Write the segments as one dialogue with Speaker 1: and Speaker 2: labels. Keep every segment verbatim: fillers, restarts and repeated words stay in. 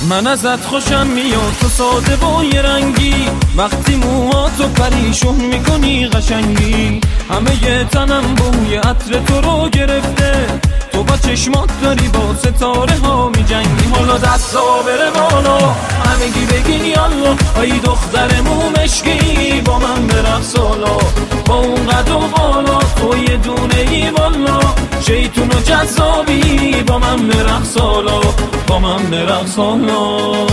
Speaker 1: من ازت خوشم میاد، تو ساده و یه رنگی، وقتی موهاتو پریشون میکنی قشنگی، همه ی تنم بوی عطر تو رو گرفته، تو با چشمات داری با ستاره ها میجنگی. حالا دستا بره بالا، همگی بگین یالا، ای دختر مومشکی با من برقص حالا، با اون قد و بالا تو یه دونه ای والا، شیطون و جذابی با من برقص حالا، با من برقص حالا.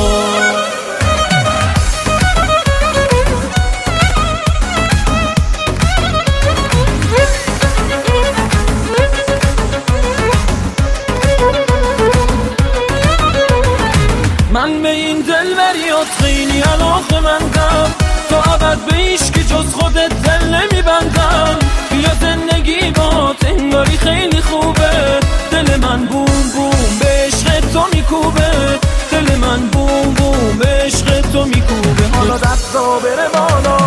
Speaker 1: من به این دلبریات خیلی علاقه‌مندم، تا ابد به عشقی جز خودت دل نمیبندم، بیا زندگی بات انگاری خیلی خوبه، دل من بوم بوم به عشق تو میکوبه، دل من بوم بوم به عشق تو میکوبه. حالا دستا بره بالا،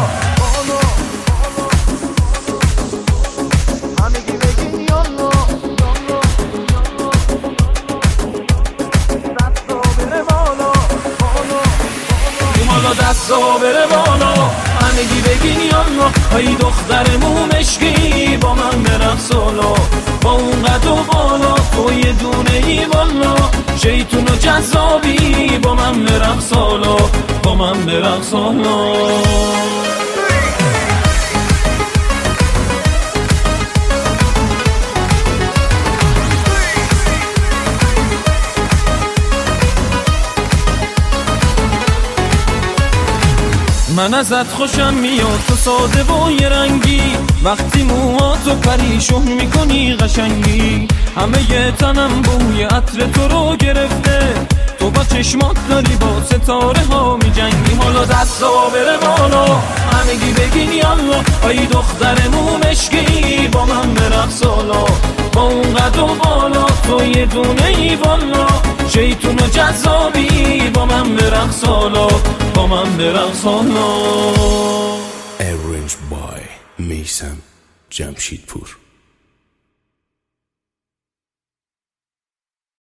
Speaker 1: همگی بگین یالا، حالا دستا بره بالا، همگی بگین یالا، ای دختر مومشکی با من برقص حالا، با اون قد و بالا تو یه دونه ای والا، شیطون و جذابی با من برقص حالا، با من برقص حالا. من ازت خوشم میاد، تو ساده و یه رنگی، وقتی موهاتو پریشون میکنی قشنگی، همه ی تنم بوی عطر تو رو گرفته، تو با چشمات داری با ستاره ها میجنگی. حالا دستا بره بالا، همگی بگین یالا، ای دختر مومشکی با من برقص حالا، با اون قد و بالا تو یه دونه ای والا، شیطون و جذابی با من برقص حالا، با من برقص حالا.
Speaker 2: Arranged by میثم جمشیدپور.